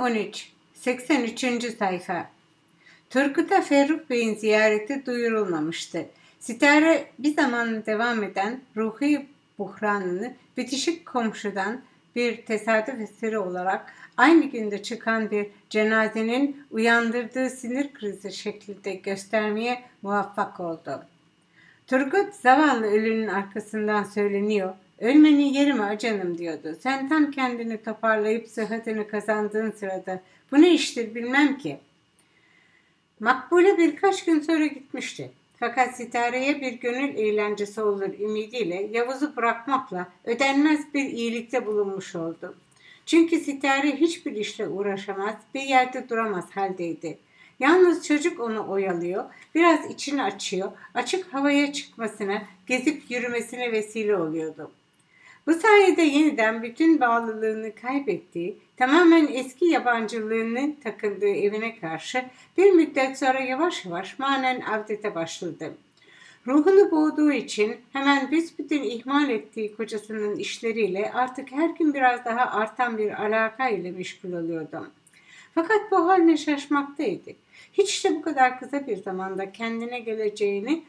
13 83. sayfa. Turgut'a Ferruh Bey'in ziyareti duyurulmamıştı. Sitare bir zaman devam eden ruhi buhranını bitişik komşudan bir tesadüf eseri olarak aynı günde çıkan bir cenazenin uyandırdığı sinir krizi şeklinde göstermeye muvaffak oldu. Turgut zavallı ölünün arkasından söyleniyor. "Ölmenin yeri mi acanım?" diyordu. "Sen tam kendini toparlayıp sıhhatini kazandığın sırada bu ne iştir bilmem ki." Makbule birkaç gün sonra gitmişti. Fakat Sitare'ye bir gönül eğlencesi olur ümidiyle Yavuz'u bırakmakla ödenmez bir iyilikte bulunmuş oldu. Çünkü Sitare hiçbir işle uğraşamaz, bir yerde duramaz haldeydi. Yalnız çocuk onu oyalıyor, biraz içini açıyor, açık havaya çıkmasına, gezip yürümesine vesile oluyordu. Bu sayede yeniden bütün bağlılığını kaybettiği, tamamen eski yabancılığını takındığı evine karşı bir müddet sonra yavaş yavaş manen avdete başladı. Ruhunu boğduğu için hemen büsbütün ihmal ettiği kocasının işleriyle artık her gün biraz daha artan bir alaka ile meşgul oluyordu. Fakat bu haline şaşmaktaydı. Hiç de bu kadar kısa bir zamanda kendine geleceğini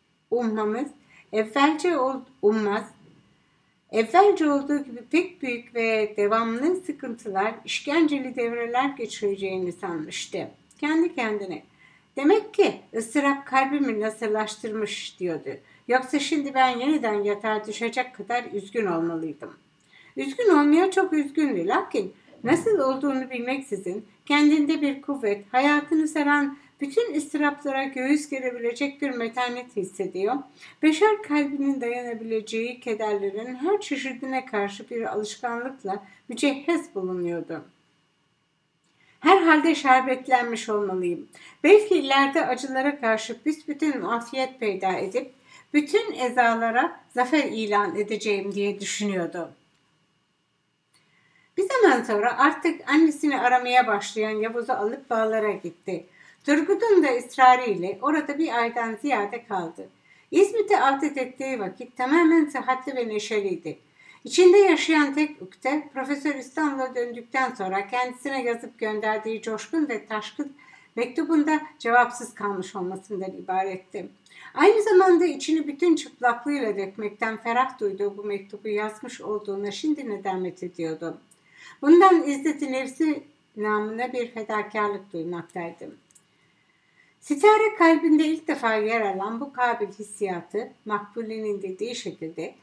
Evvelce olduğu gibi pek büyük ve devamlı sıkıntılar, işkenceli devreler geçireceğini sanmıştı. Kendi kendine, "Demek ki ıstırap kalbimi nasırlaştırmış," diyordu. "Yoksa şimdi ben yeniden yatağa düşecek kadar üzgün olmalıydım." Üzgün olmaya çok üzgündü. Lakin nasıl olduğunu bilmeksizin kendinde bir kuvvet, hayatını saran bütün ıstıraplara göğüs gerebilecek bir metanet hissediyor. Beşer kalbinin dayanabileceği kederlerin her çeşidine karşı bir alışkanlıkla mücehhez bulunuyordu. "Herhalde şerbetlenmiş olmalıyım. Belki ileride acılara karşı büsbütün muafiyet peyda edip bütün ezalara zafer ilan edeceğim," diye düşünüyordu. Bir zaman sonra artık annesini aramaya başlayan Yavuz'u alıp bağlara gitti. Turgut'un da ısrarıyla orada bir aydan ziyade kaldı. İzmit'e avdet ettiği vakit tamamen sıhhatli ve neşeliydi. İçinde yaşayan tek ukde, Profesör İstanbul'a döndükten sonra kendisine yazıp gönderdiği coşkun ve taşkın mektubunda cevapsız kalmış olmasından ibaretti. Aynı zamanda içini bütün çıplaklığıyla dökmekten ferah duyduğu bu mektubu yazmış olduğuna şimdi nedamet ediyordu. Bundan izzet-i nefsi namına bir fedakarlık duymaktaydım. Sitare kalbinde ilk defa yer alan bu kabil hissiyatı, Makbule'nin dediği şekilde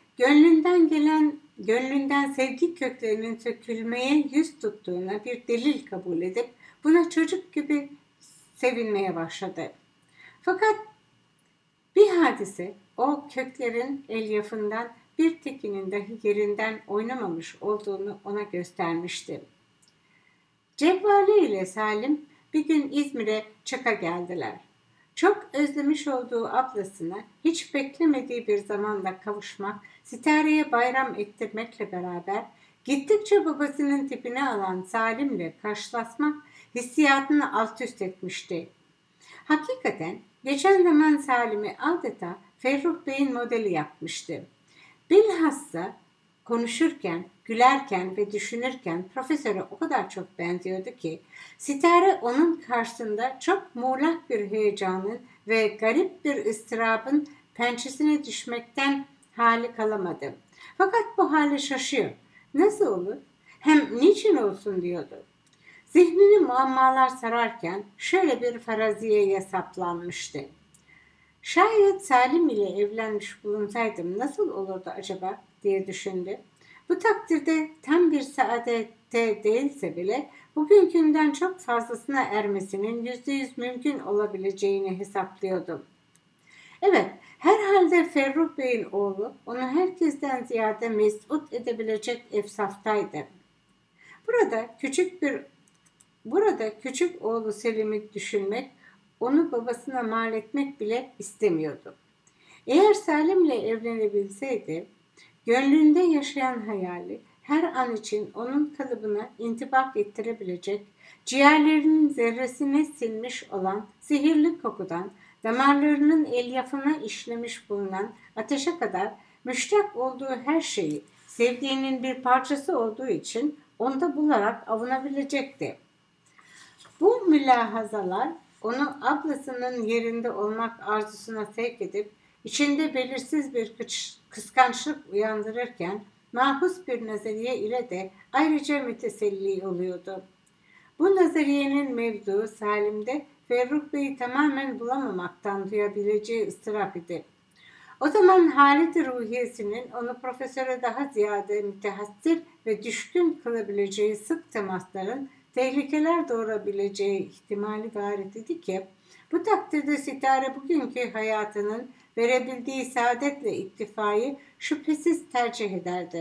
gönlünden sevgi köklerinin sökülmeye yüz tuttuğuna bir delil kabul edip buna çocuk gibi sevinmeye başladı. Fakat bir hadise o köklerin elyafından bir tekinin dahi yerinden oynamamış olduğunu ona göstermişti. Cevvali ile Salim bir gün İzmir'e Çak'a geldiler. Çok özlemiş olduğu ablasına hiç beklemediği bir zamanda kavuşmak, Sitare'ye bayram ettirmekle beraber gittikçe babasının tipini alan Salim'le karşılaşmak hissiyatını alt üst etmişti. Hakikaten geçen zaman Salim'i adeta Ferruh Bey'in modeli yapmıştı. Bilhassa konuşurken, gülerken ve düşünürken profesöre o kadar çok benziyordu ki Sitare onun karşısında çok muğlak bir heyecanın ve garip bir ıstırabın pençesine düşmekten hali kalamadı. Fakat bu hale şaşıyor. Nasıl olur? Hem niçin olsun diyordu. Zihnini muammalar sararken şöyle bir faraziyeye saplanmıştı. "Şayet Salim ile evlenmiş bulunsaydım nasıl olurdu acaba?" diye düşündü. Bu takdirde tam bir saadette değilse bile bugünkünden çok fazlasına ermesinin %100 mümkün olabileceğini hesaplıyordu. Evet, herhalde Ferruh Bey'in oğlu onu herkesten ziyade mesut edebilecek efsaftaydı. Burada küçük oğlu Selim'i düşünmek, onu babasına mal etmek bile istemiyordu. Eğer Salim'le evlenebilseydi, gönlünde yaşayan hayali her an için onun kalıbına intibak ettirebilecek, ciğerlerinin zerresine sinmiş olan sihirli kokudan, damarlarının elyafına işlemiş bulunan ateşe kadar müştak olduğu her şeyi sevdiğinin bir parçası olduğu için onda bularak avunabilecekti. Bu mülahazalar onu ablasının yerinde olmak arzusuna sevk edip içinde belirsiz bir kıskançlık uyandırırken mahpus bir nazariye ile de ayrıca müteselli oluyordu. Bu nazariyenin mevzuu Salim'de Ferruh Bey'i tamamen bulamamaktan duyabileceği ıstırap idi. O zaman haleti ruhiyesinin onu profesöre daha ziyade mütehassir ve düşkün kılabileceği sık temasların tehlikeler doğurabileceği ihtimali varit idi ki, bu takdirde Sitare bugünkü hayatının verebildiği saadetle iktifayı şüphesiz tercih ederdi.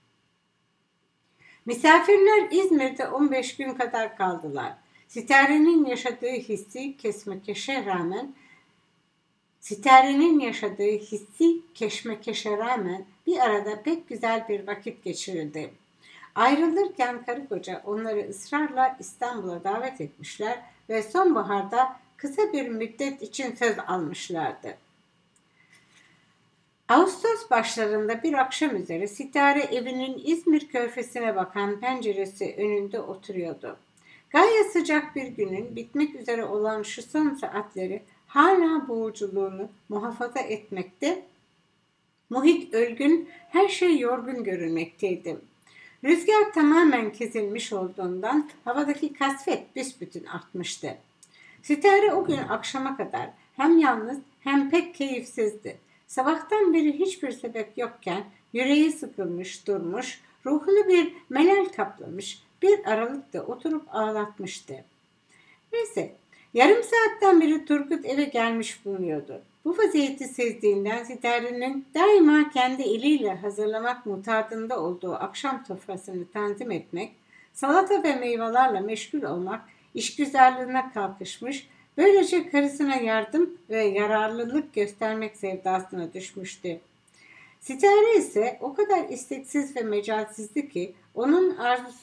Misafirler İzmir'de 15 gün kadar kaldılar. Sitare'nin yaşadığı keşmekeşe rağmen bir arada pek güzel bir vakit geçirildi. Ayrılırken karı koca onları ısrarla İstanbul'a davet etmişler ve sonbaharda kısa bir müddet için söz almışlardı. Ağustos başlarında bir akşam üzeri Sitare evinin İzmir körfesine bakan penceresi önünde oturuyordu. Gayet sıcak bir günün bitmek üzere olan şu son saatleri hala boğuculuğunu muhafaza etmekte, muhit ölgün, her şey yorgun görünmekteydi. Rüzgar tamamen kesilmiş olduğundan havadaki kasvet büsbütün artmıştı. Sitare o gün akşama kadar hem yalnız hem pek keyifsizdi. Sabahtan beri hiçbir sebep yokken yüreği sıkılmış durmuş, ruhunu bir melal kaplamış, bir aralıkta oturup ağlatmıştı. Neyse, yarım saatten beri Turgut eve gelmiş bulunuyordu. Bu vaziyeti sezdiğinden Sitare'nin daima kendi eliyle hazırlamak mutadında olduğu akşam sofrasını tanzim etmek, salata ve meyvelerle meşgul olmak işgüzarlığına kalkışmış, böylece karısına yardım ve yararlılık göstermek sevdasına düşmüştü. Sitare ise o kadar isteksiz ve mecalsizdi ki onu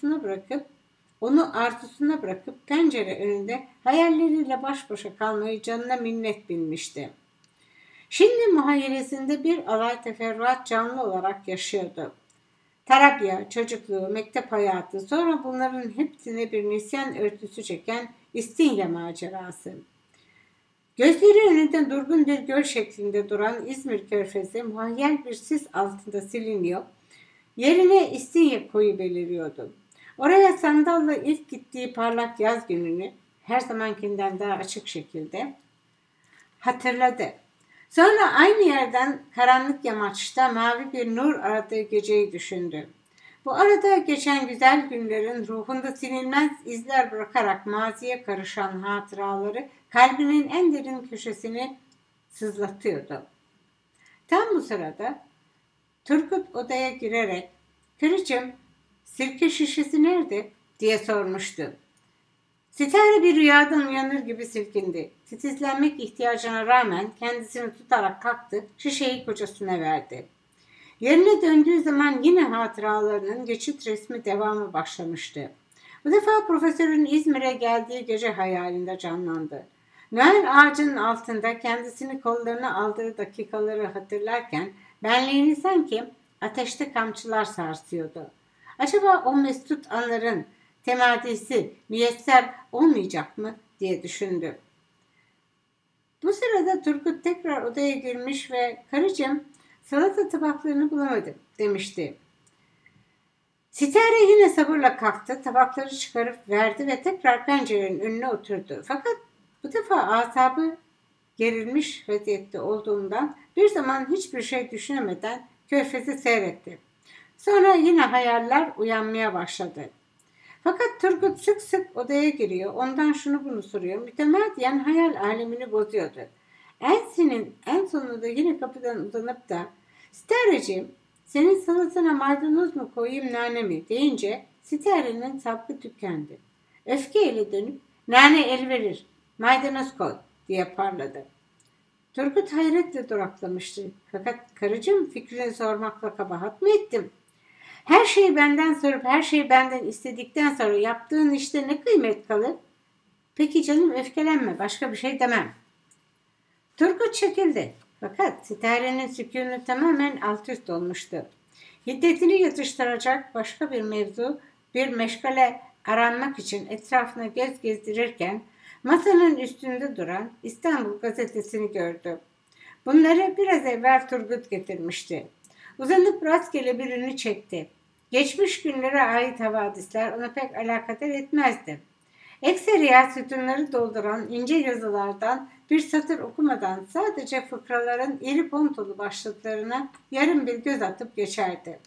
arzusuna bırakıp pencere önünde hayalleriyle baş başa kalmayı canına minnet bilmişti. Şimdi muhayyilesinde bir alay teferruat canlı olarak yaşıyordu. Tarabya, çocukluğu, mektep hayatı, sonra bunların hepsine bir nisyan örtüsü çeken İstinye macerası. Gözleri önünde durgun bir göl şeklinde duran İzmir körfezi muhayyel bir sis altında siliniyor, yerine İstinye koyu beliriyordu. Oraya sandalla ilk gittiği parlak yaz gününü her zamankinden daha açık şekilde hatırladı. Sonra aynı yerden karanlık yamaçta mavi bir nur aradığı geceyi düşündü. Bu arada geçen güzel günlerin ruhunda silinmez izler bırakarak maziye karışan hatıraları kalbinin en derin köşesini sızlatıyordu. Tam bu sırada Turgut odaya girerek "Karıcığım, sirke şişesi nerede?" diye sormuştu. Sitare bir rüyadan uyanır gibi silkindi. Titizlenmek ihtiyacına rağmen kendisini tutarak kalktı, şişeyi kocasına verdi. Yerine döndüğü zaman yine hatıralarının geçit resmi devamı başlamıştı. Bu defa profesörün İzmir'e geldiği gece hayalinde canlandı. Noel ağacının altında kendisini kollarına aldığı dakikaları hatırlarken benliğini sanki ateşte kamçılar sarsıyordu. Acaba o mesut anların temadisi müyesser olmayacak mı diye düşündü. Bu sırada Turgut tekrar odaya girmiş ve "Karıcığım, salata tabaklarını bulamadım," demişti. Sitare yine sabırla kalktı, tabakları çıkarıp verdi ve tekrar pencerenin önüne oturdu. Fakat bu defa asabı gerilmiş vaziyette olduğundan bir zaman hiçbir şey düşünemeden körfezi seyretti. Sonra yine hayaller uyanmaya başladı. Fakat Turgut sık sık odaya giriyor, ondan şunu bunu soruyor, mütemadiyen hayal alemini bozuyordu. En sonunda yine kapıdan uzanıp da "Sitareciğim, senin salatana maydanoz mu koyayım, nane mi?" deyince Sitare'nin sabrı tükendi. Öfkeyle dönüp "Nane el verir, maydanoz koy," diye parladı. Turgut hayretle duraklamıştı. "Fakat karıcığım, fikrini sormakla kabahat mı ettim? Her şeyi benden sorup her şeyi benden istedikten sonra yaptığın işte ne kıymet kalır?" "Peki canım, öfkelenme, başka bir şey demem." Turgut çekildi. Fakat Sitare'nin sükûnu tamamen alt olmuştu. Hiddetini yatıştıracak başka bir mevzu, bir meşgale aranmak için etrafına göz gezdirirken masanın üstünde duran İstanbul gazetesini gördü. Bunları biraz evvel Turgut getirmişti. Uzanıp rastgele birini çekti. Geçmiş günlere ait havadisler ona pek alakadar etmezdi. Ekseriya sütunları dolduran ince yazılardan bir satır okumadan sadece fıkraların iri pontolu başlıklarına yarım bir göz atıp geçerdi.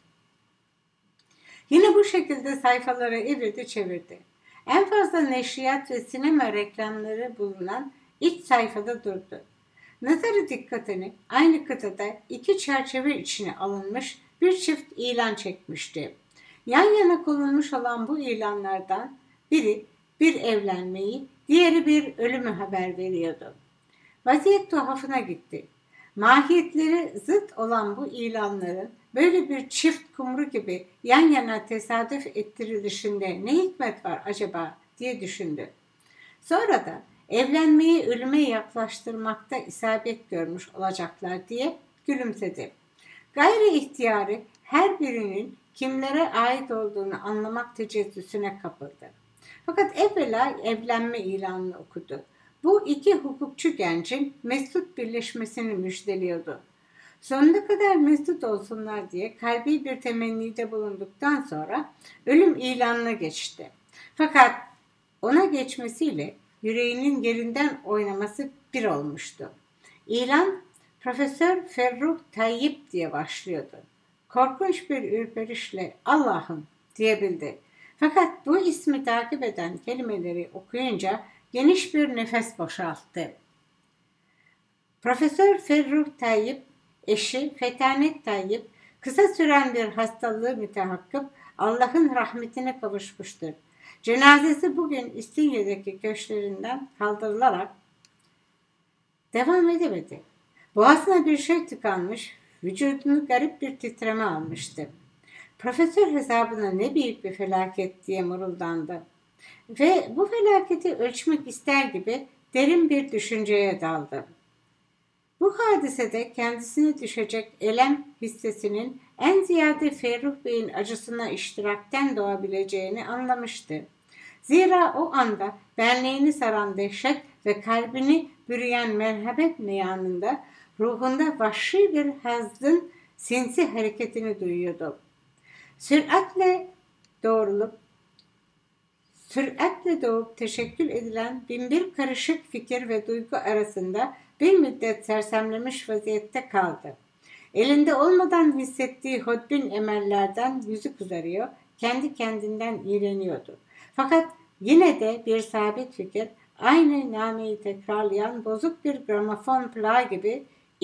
Yine bu şekilde sayfaları evirdi çevirdi. En fazla neşriyat ve sinema reklamları bulunan iç sayfada durdu. Nazarı dikkatini aynı kıtada iki çerçeve içine alınmış bir çift ilan çekmişti. Yan yana konulmuş olan bu ilanlardan biri bir evlenmeyi, diğeri bir ölümü haber veriyordu. Vaziyet tuhafına gitti. Mahiyetleri zıt olan bu ilanların böyle bir çift kumru gibi yan yana tesadüf ettirilişinde ne hikmet var acaba diye düşündü. Sonra da evlenmeyi ölüme yaklaştırmakta isabet görmüş olacaklar diye gülümsedi. Gayri ihtiyari her birinin kimlere ait olduğunu anlamak teceddüsüne kapıldı. Fakat evvela evlenme ilanını okudu. Bu iki hukukçu gencin mesut birleşmesini müjdeliyordu. Sonuna kadar mesut olsunlar diye kalbi bir temennide bulunduktan sonra ölüm ilanına geçti. Fakat ona geçmesiyle yüreğinin yerinden oynaması bir olmuştu. İlan Profesör Ferruh Tayyip diye başlıyordu. Korkunç bir ürperişle Allah'ım diyebildi. Fakat bu ismi takip eden kelimeleri okuyunca geniş bir nefes boşalttı. Profesör Ferruh Tayyip, eşi Fetanet Tayyip, kısa süren bir hastalığı mütehakkıp Allah'ın rahmetine kavuşmuştur. Cenazesi bugün İstinye'deki köşklerinden kaldırılarak devam edemedi. Boğazına bir şey tıkanmış, vücudunu garip bir titreme almıştı. Profesör hesabına ne büyük bir felaket diye mırıldandı. Ve bu felaketi ölçmek ister gibi derin bir düşünceye daldı. Bu hadisede kendisine düşecek elem hissesinin en ziyade Ferruh Bey'in acısına iştirakten doğabileceğini anlamıştı. Zira o anda benliğini saran dehşet ve kalbini bürüyen merhamet meyanında ruhunda vahşi bir hazzın sinsi hareketini duyuyordu. Süratle doğup teşekkül edilen binbir karışık fikir ve duygu arasında bir müddet sersemlemiş vaziyette kaldı. Elinde olmadan hissettiği hodbin emellerden yüzü kızarıyor, kendi kendinden iğreniyordu. Fakat yine de bir sabit fikir, aynı nameyi tekrarlayan bozuk bir gramofon plağı gibi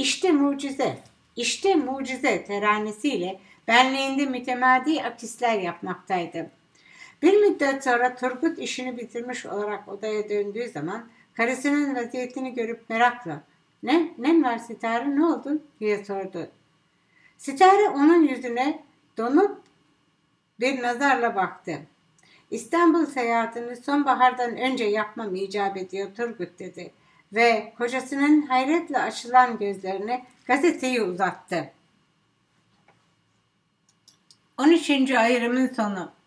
işte mucize teranesiyle benliğinde mütemadi akisler yapmaktaydı. Bir müddet sonra Turgut işini bitirmiş olarak odaya döndüğü zaman karısının vaziyetini görüp merakla "Ne var Sitare, ne oldu?" diye sordu. Sitare onun yüzüne donup bir nazarla baktı. "İstanbul seyahatini sonbahardan önce yapmam icap ediyor Turgut" dedi ve kocasının hayretle açılan gözlerine gazeteyi uzattı. 13. ayrımın sonu.